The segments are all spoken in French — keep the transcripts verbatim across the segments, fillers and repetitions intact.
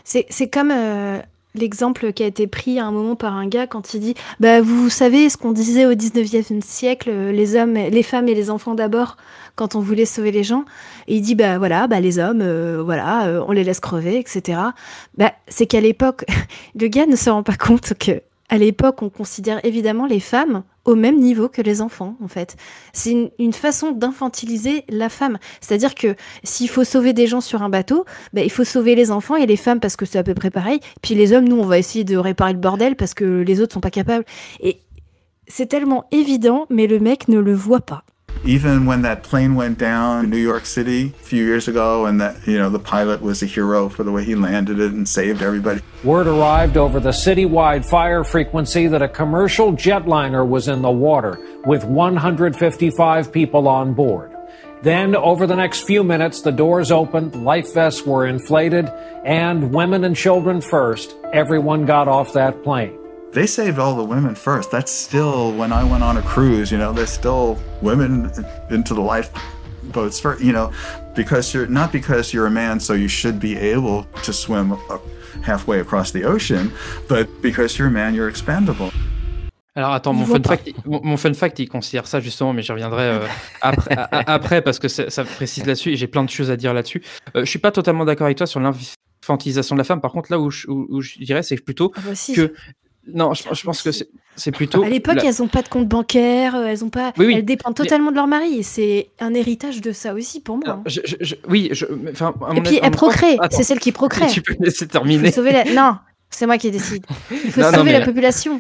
C'est, c'est comme euh, l'exemple qui a été pris à un moment par un gars quand il dit bah, vous savez ce qu'on disait au dix-neuvième siècle, euh, les hommes, les femmes et les enfants d'abord, quand on voulait sauver les gens. Et il dit bah voilà, bah, les hommes, euh, voilà, euh, on les laisse crever, et cetera. Bah, c'est qu'à l'époque, le gars ne se rend pas compte que à l'époque, on considère évidemment les femmes au même niveau que les enfants, en fait. C'est une, une façon d'infantiliser la femme. C'est-à-dire que s'il faut sauver des gens sur un bateau, bah, il faut sauver les enfants et les femmes parce que c'est à peu près pareil. Puis les hommes, nous, on va essayer de réparer le bordel parce que les autres sont pas capables. Et c'est tellement évident, mais le mec ne le voit pas. Even when that plane went down in New York City a few years ago, and that, you know, the pilot was a hero for the way he landed it and saved everybody. Word arrived over the citywide fire frequency that a commercial jetliner was in the water with one hundred fifty-five people on board. Then, over the next few minutes, the doors opened, life vests were inflated, and women and children first, everyone got off that plane. They saved all the women first. That's still, when I went on a cruise, you know, there's still women into the lifeboats for, you know, because you're, not because you're a man, so you should be able to swim halfway across the ocean, but because you're a man, you're expendable. Alors attends, mon fun, fact, mon, mon fun fact, il considère ça justement, mais j'y reviendrai euh, après, à, après parce que ça précise là-dessus et j'ai plein de choses à dire là-dessus. Euh, je suis pas totalement d'accord avec toi sur l'infantilisation de la femme. Par contre, là où je, où, où je dirais, c'est plutôt ah bah si. que non, je, je pense que c'est, c'est plutôt. À l'époque, la... elles n'ont pas de compte bancaire, elles ont pas. Oui, oui. Elles dépendent totalement mais... de leur mari. Et c'est un héritage de ça aussi pour moi. Alors, je, je, je, oui, je, enfin. Et puis elles procréent. C'est celle qui procrée. Tu peux laisser terminer. Il faut sauver la... Non, c'est moi qui décide. Il faut non, sauver non, la la... population.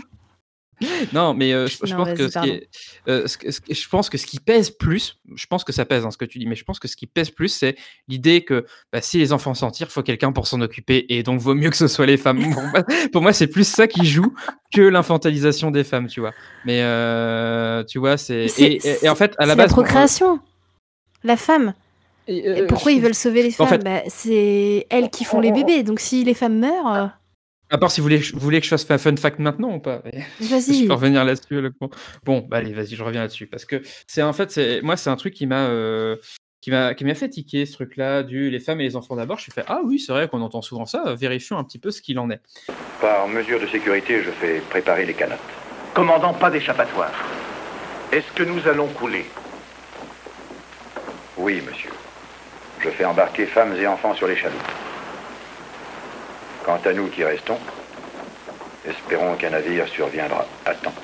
Non, mais euh, je, je, non, pense que ce qui est, euh, ce, ce, je pense que ce qui pèse plus, je pense que ça pèse hein, ce que tu dis, mais je pense que ce qui pèse plus, c'est l'idée que bah, si les enfants s'en tirent, il faut quelqu'un pour s'en occuper, et donc vaut mieux que ce soit les femmes. Pour moi, pour moi c'est plus ça qui joue que l'infantilisation des femmes, tu vois. Mais euh, tu vois, c'est, c'est et, et, et en fait à la c'est base, la procréation, bon, euh... la femme. Et, euh, et pourquoi je... ils veulent sauver les femmes en fait... bah, c'est elles qui font les bébés, donc si les femmes meurent. Euh... À part si vous voulez, vous voulez que je fasse un fun fact maintenant ou pas. Vas-y. Je peux revenir là-dessus. Là. Bon, bah allez, vas-y, je reviens là-dessus. Parce que c'est en fait, c'est, moi, c'est un truc qui m'a, euh, qui m'a, qui m'a fait tiquer, ce truc-là, du les femmes et les enfants d'abord. Je me suis fait, ah oui, c'est vrai qu'on entend souvent ça, vérifions un petit peu ce qu'il en est. Par mesure de sécurité, je fais préparer les canottes. Commandant, pas d'échappatoire. Est-ce que nous allons couler? Oui, monsieur. Je fais embarquer femmes et enfants sur les chaloupes. Quant à nous qui restons, espérons qu'un navire surviendra à temps.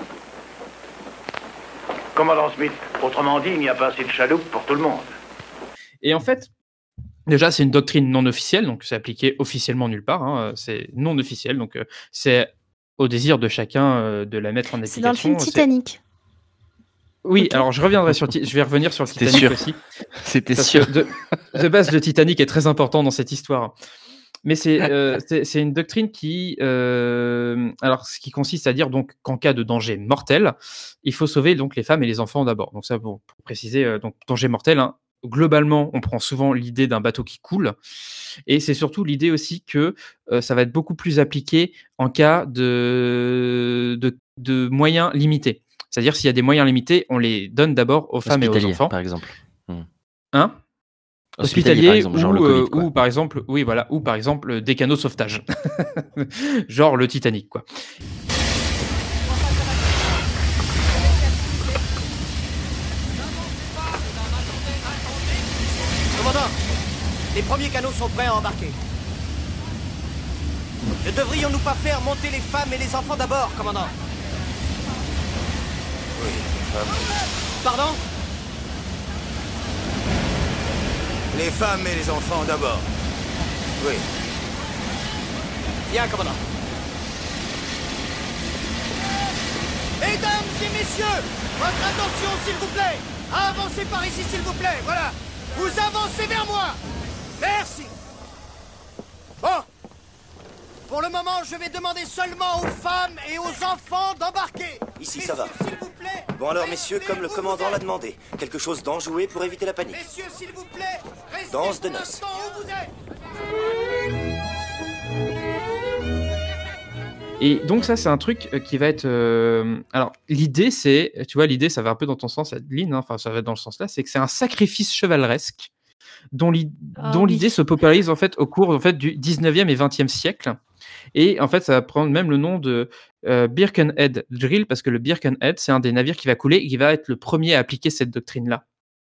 Commandant Smith, autrement dit, il n'y a pas assez de chaloupes pour tout le monde. Et en fait, déjà, c'est une doctrine non officielle, donc c'est appliqué officiellement nulle part. Hein, c'est non officiel, donc euh, c'est au désir de chacun euh, de la mettre en application. C'est dans le film Titanic. Oui, okay. Alors je reviendrai sur, je vais revenir sur le C'était Titanic sûr. aussi. C'était sûr. De, de base, le Titanic est très important dans cette histoire. Mais c'est, euh, c'est, c'est une doctrine qui, euh, alors, ce qui consiste à dire donc qu'en cas de danger mortel, il faut sauver donc les femmes et les enfants d'abord. Donc ça, pour, pour préciser, euh, donc danger mortel. Hein, globalement, on prend souvent l'idée d'un bateau qui coule, et c'est surtout l'idée aussi que euh, ça va être beaucoup plus appliqué en cas de de, de moyens limités. C'est-à-dire s'il y a des moyens limités, on les donne d'abord aux femmes et aux enfants. Par exemple. Hmm. Hein? Hospitalier, hospitalier par exemple, ou, genre le Covid, quoi. Ou par exemple, oui voilà, ou par exemple des canaux de sauvetage, genre le Titanic quoi. Commandant, les premiers canaux sont prêts à embarquer. Ne devrions-nous pas faire monter les femmes et les enfants d'abord, commandant? Oui, les femmes. Pardon? Les femmes et les enfants d'abord. Oui. Bien, commandant. Mesdames et messieurs, votre attention, s'il vous plaît. Avancez par ici, s'il vous plaît. Voilà. Vous avancez vers moi. Merci. Bon. Pour le moment, je vais demander seulement aux femmes et aux enfants d'embarquer. Ici, ça va. S'il vous plaît. Bon alors, messieurs, comme le commandant l'a demandé, quelque chose d'enjoué pour éviter la panique. Messieurs, s'il vous plaît, restez danse de noces. Où vous êtes. Et donc ça, c'est un truc qui va être... Euh... Alors, l'idée, c'est... Tu vois, l'idée, ça va un peu dans ton sens, Adeline, hein, enfin, ça va dans le sens là, c'est que c'est un sacrifice chevaleresque dont l'i- Ah dont l'idée oui. se popularise en fait au cours en fait du dix-neuvième et vingtième siècle. Et en fait, ça va prendre même le nom de euh, Birkenhead Drill, parce que le Birkenhead, c'est un des navires qui va couler et qui va être le premier à appliquer cette doctrine-là.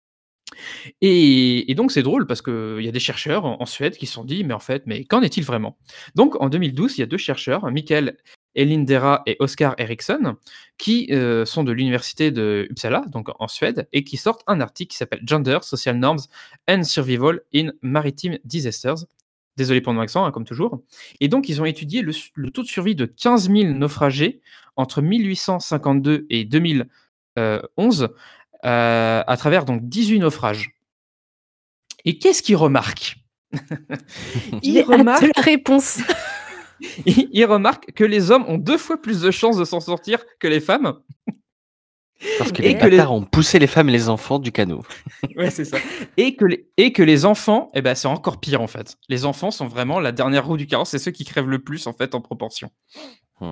Et, et donc c'est drôle parce qu'il y a des chercheurs en, en Suède qui se sont dit, mais en fait, mais qu'en est-il vraiment? Donc en deux mille douze, il y a deux chercheurs, Mikael Elindera et Oscar Eriksson, qui euh, sont de l'université de Uppsala, donc en Suède, et qui sortent un article qui s'appelle Gender, Social Norms and Survival in Maritime Disasters. Désolé pour mon accent, hein, comme toujours. Et donc, ils ont étudié le, su- le taux de survie de quinze mille naufragés entre mille huit cent cinquante-deux et deux mille onze euh, à travers donc dix-huit naufrages. Et qu'est-ce qu'ils remarquent? Ils J'ai hâte de remarquent, la réponse. ils ils remarquent que les hommes ont deux fois plus de chances de s'en sortir que les femmes. Parce que Ok. les Et que les... bâtards ont poussé les femmes et les enfants du canot. Ouais, c'est ça. Et que les, et que les enfants, eh ben, c'est encore pire en fait. Les enfants sont vraiment la dernière roue du carrosse, c'est ceux qui crèvent le plus en fait en proportion. Hmm.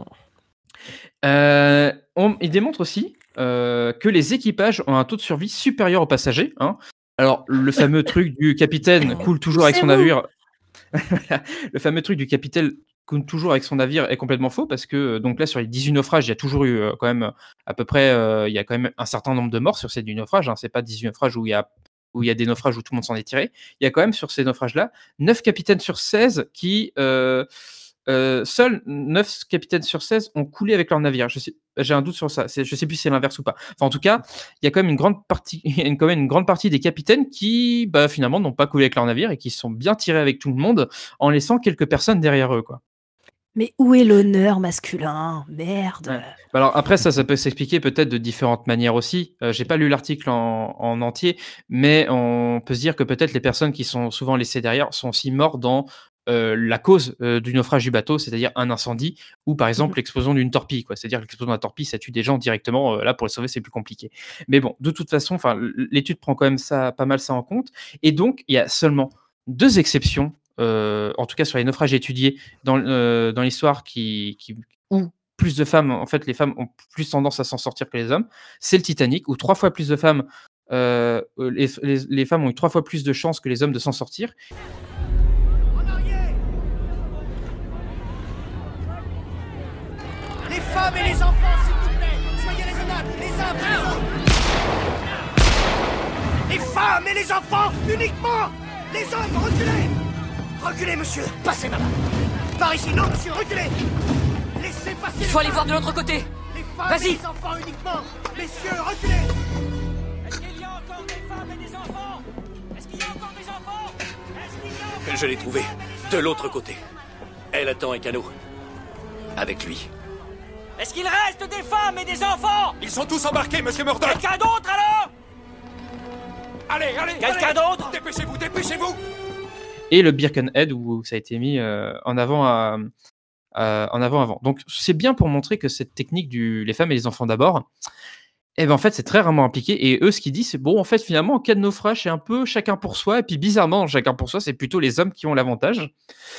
Euh, on, il démontre aussi euh, que les équipages ont un taux de survie supérieur aux passagers. Hein. Alors, le fameux truc du capitaine coule toujours avec son Poussez-vous. navire. Le fameux truc du capitaine coule toujours avec son navire est complètement faux parce que donc là sur les dix-huit naufrages, il y a toujours eu euh, quand même à peu près euh, il y a quand même un certain nombre de morts sur ces dix-huit naufrages. Hein. C'est pas dix-huit naufrages où il y a où il y a des naufrages où tout le monde s'en est tiré. Il y a quand même sur ces naufrages-là neuf capitaines sur seize qui euh, euh, seuls neuf capitaines sur seize ont coulé avec leur navire. Je sais, j'ai un doute sur ça. C'est, je sais plus si c'est l'inverse ou pas. Enfin, en tout cas, il y a quand même une grande partie, il y a une- quand même une grande partie des capitaines qui, bah, finalement, n'ont pas coulé avec leur navire et qui se sont bien tirés avec tout le monde en laissant quelques personnes derrière eux, quoi. Mais où est l'honneur masculin? Merde. Ouais. Bah alors après ça, ça peut s'expliquer peut-être de différentes manières aussi. Euh, j'ai pas lu l'article en, en entier, mais on peut se dire que peut-être les personnes qui sont souvent laissées derrière sont aussi mortes dans euh, la cause euh, du naufrage du bateau, c'est-à-dire un incendie ou par exemple l'explosion d'une torpille, quoi. C'est-à-dire que l'explosion de la torpille, ça tue des gens directement. Euh, là, pour les sauver, c'est plus compliqué. Mais bon, de toute façon, enfin, l'étude prend quand même ça, pas mal ça en compte. Et donc, il y a seulement deux exceptions. Euh, en tout cas sur les naufrages étudiés dans, euh, dans l'histoire qui, qui, où plus de femmes, en fait les femmes ont plus tendance à s'en sortir que les hommes, c'est le Titanic, où trois fois plus de femmes, euh, les, les, les femmes ont eu trois fois plus de chances que les hommes de s'en sortir. En arrière! Les femmes et les enfants, s'il vous plaît! Soyez raisonnables, les uns après les autres! Les femmes et les enfants, uniquement! Les hommes, reculez! Reculez, monsieur! Passez, madame! Par ici, non, monsieur, reculez! Laissez passer Il les faut aller femmes. voir de l'autre côté. Les femmes Vas-y. et les enfants uniquement! Messieurs, reculez! Est-ce qu'il y a encore des femmes et des enfants? Est-ce qu'il y a encore des enfants? Est-ce qu'il y a encore Je l'ai trouvé, de l'autre côté. Elle attend un canot. Avec lui. Est-ce qu'il reste des femmes et des enfants? Ils sont tous embarqués, monsieur Murdoch. Quelqu'un d'autre alors? Allez, allez, Quelqu'un allez. d'autre? Dépêchez-vous, dépêchez-vous. Et le Birkenhead où ça a été mis euh, en avant à, à- en avant avant. Donc c'est bien pour montrer que cette technique du les femmes et les enfants d'abord, eh ben en fait c'est très rarement appliqué. Et eux ce qu'ils disent c'est bon en fait finalement en cas de naufrage c'est un peu chacun pour soi et puis bizarrement chacun pour soi c'est plutôt les hommes qui ont l'avantage.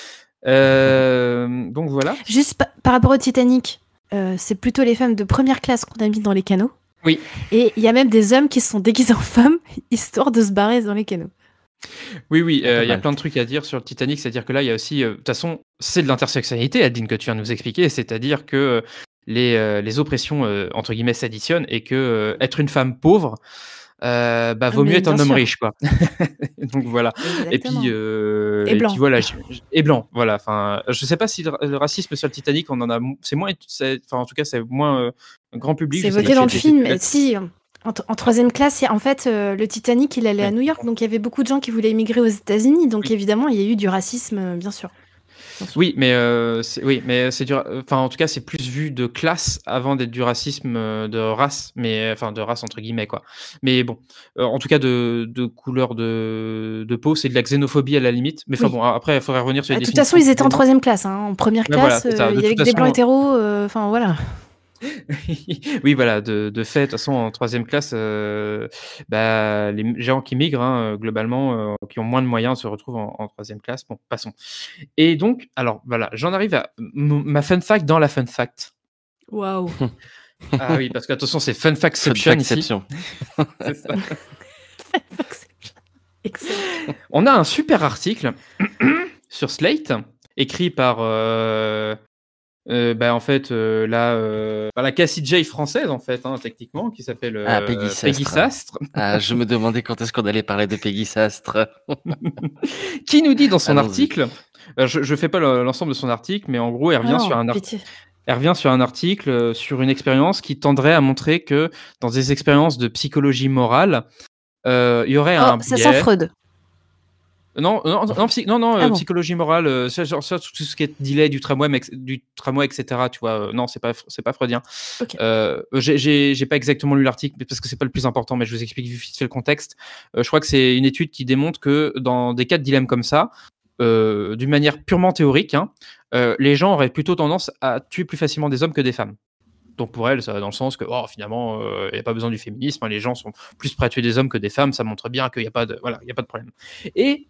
Euh, donc voilà. Juste pa- par rapport au Titanic, euh, c'est plutôt les femmes de première classe qu'on a mis dans les canots. Oui. Et il y a même des hommes qui se sont déguisés en femmes, histoire de se barrer dans les canots. Oui, oui, euh, il y a mal. plein de trucs à dire sur le Titanic, c'est-à-dire que là, il y a aussi, euh, de toute façon, c'est de l'intersectionnalité, Adeline, que tu viens de nous expliquer, c'est-à-dire que euh, les, euh, les oppressions, euh, entre guillemets, s'additionnent et que euh, être une femme pauvre, euh, bah, vaut Mais mieux être un bien homme sûr. riche, quoi. Donc voilà. Et Exactement. puis, euh, Et et blanc. puis voilà, j- j- et blanc, voilà. Enfin, je sais pas si le, le racisme sur le Titanic, on en a, mo- c'est moins, c'est- enfin, en tout cas, c'est moins euh, grand public. C'est Je sais évoqué pas dans le s'il y a film. des- mais Si, en, t- en troisième classe, il y a- en fait, euh, le Titanic, il allait à Ouais. New York, donc il y avait beaucoup de gens qui voulaient émigrer aux États-Unis. Donc Oui. évidemment, il y a eu du racisme, euh, bien sûr. Bien sûr. Oui, mais euh, c'est, oui, mais c'est du, enfin en tout cas c'est plus vu de classe avant d'être du racisme euh, de race, mais enfin de race entre guillemets quoi. Mais bon, euh, en tout cas de, de couleur de, de peau, c'est de la xénophobie à la limite. Mais enfin Oui. bon, après il faudrait revenir sur Ah, les De toute façon, ils étaient en troisième classe. Hein. En première Ouais, voilà, classe, c'est ça. euh, De il y avait toute que des blancs façon- hétéros. euh, Enfin voilà. Oui, voilà, de, de fait, de toute façon, en troisième classe, euh, bah, les gens qui migrent, hein, euh, globalement, euh, qui ont moins de moyens, se retrouvent en, en troisième classe. Bon, passons. Et donc, alors, voilà, j'en arrive à m- ma fun fact dans la fun fact. Waouh. Ah oui, parce que attention, c'est fun factception ici. Factception. C'est ça. Excellent. On a un super article sur Slate, écrit par, euh, euh, bah, en fait, euh, la, euh, bah, la Cassie J française, en fait, hein, techniquement, qui s'appelle euh, Ah, Peggy Peggy Sastre. Sastre, Ah, je me demandais quand est-ce qu'on allait parler de Peggy Sastre. qui nous dit dans son Allons-y. article, euh, je ne fais pas le- l'ensemble de son article, mais en gros, elle Ah revient, sur non, un, ar- pitié. elle revient sur un article, euh, sur une expérience qui tendrait à montrer que dans des expériences de psychologie morale, euh, il y aurait Oh, un ça sent biais. Freud. Non, non, non, psy- non, non, Ah euh, bon. psychologie morale, euh, ça, genre, ça, tout ce qui est delay du tramway, mais ex- du tramway, et cetera. Tu vois, euh, non, c'est pas, c'est pas freudien. Ok. Euh, j'ai- j'ai j'ai pas exactement lu l'article, mais parce que c'est pas le plus important, mais je vous explique vite fait le contexte. Euh, je crois que c'est une étude qui démontre que dans des cas de dilemme comme ça, euh, d'une manière purement théorique, hein, euh, les gens auraient plutôt tendance à tuer plus facilement des hommes que des femmes. Donc pour elle, ça va dans le sens que oh, finalement, il n'y a pas besoin du féminisme, hein, les gens sont plus prêts à tuer des hommes que des femmes, ça montre bien qu'il n'y a pas de, voilà, il y a pas de problème. Et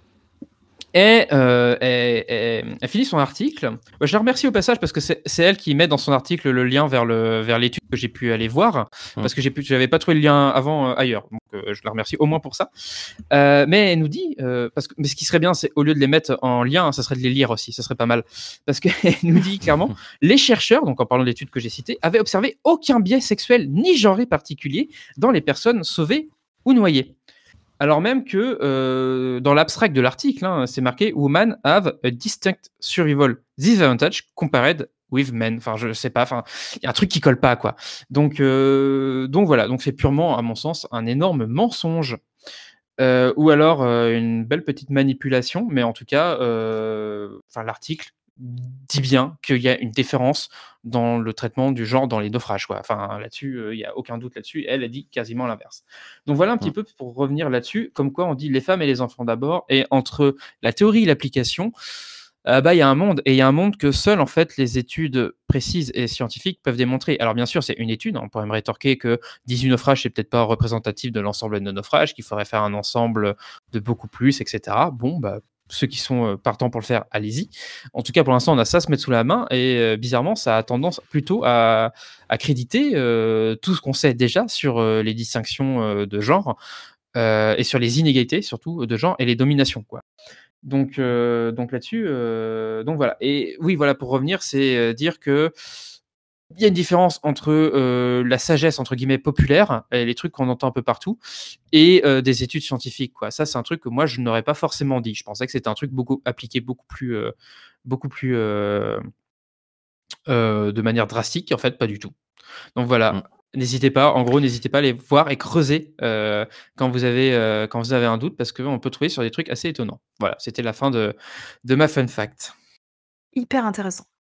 et euh, elle, elle- elle finit son article. Je la remercie au passage parce que c'est c'est elle qui met dans son article le lien vers le vers l'étude que j'ai pu aller voir parce que j'ai pu j'avais pas trouvé le lien avant euh, ailleurs. Donc euh, je la remercie au moins pour ça. Euh, mais elle nous dit euh, parce que mais ce qui serait bien c'est au lieu de les mettre en lien, ça serait de les lire aussi, ça serait pas mal parce qu'elle nous dit clairement les chercheurs, donc en parlant de l'étude que j'ai citée, avaient observé aucun biais sexuel ni genré particulier dans les personnes sauvées ou noyées. Alors même que euh, dans l'abstract de l'article, hein, c'est marqué Women have a distinct survival disadvantage compared with men. Enfin, je sais pas. Enfin, il y a un truc qui colle pas, quoi. Donc, euh, donc voilà. Donc c'est purement, à mon sens, un énorme mensonge. Euh, ou alors euh, une belle petite manipulation, mais en tout cas, euh, enfin l'article dit bien qu'il y a une différence dans le traitement du genre dans les naufrages, quoi. Enfin là-dessus, euh, il y a aucun doute là-dessus. Elle a dit quasiment l'inverse. Donc voilà un petit Mm. peu pour revenir là-dessus, comme quoi on dit les femmes et les enfants d'abord, et entre la théorie et l'application, euh, bah il y a un monde, et il y a un monde que seules en fait les études précises et scientifiques peuvent démontrer. Alors bien sûr, c'est une étude. On pourrait me rétorquer que dix-huit naufrages, c'est peut-être pas représentatif de l'ensemble de naufrages, qu'il faudrait faire un ensemble de beaucoup plus, et cetera. Bon, bah ceux qui sont euh, partants pour le faire, allez-y. En tout cas, pour l'instant, on a ça à se mettre sous la main, et euh, bizarrement, ça a tendance plutôt à, à créditer euh, tout ce qu'on sait déjà sur euh, les distinctions euh, de genre euh, et sur les inégalités surtout de genre et les dominations, quoi. Donc, euh, donc là-dessus, euh, donc voilà. Et oui, voilà, pour revenir, c'est euh, dire que il y a une différence entre euh, la sagesse entre guillemets populaire, et les trucs qu'on entend un peu partout, et euh, des études scientifiques, quoi. Ça, c'est un truc que moi je n'aurais pas forcément dit. Je pensais que c'était un truc beaucoup appliqué beaucoup plus, euh, beaucoup plus euh, euh, de manière drastique. En fait, pas du tout. Donc voilà. Mm. N'hésitez pas, en gros, n'hésitez pas à aller voir et creuser euh, quand, vous avez, euh, quand vous avez un doute, parce qu'on peut trouver sur des trucs assez étonnants. Voilà, c'était la fin de, de ma fun fact. Hyper intéressant.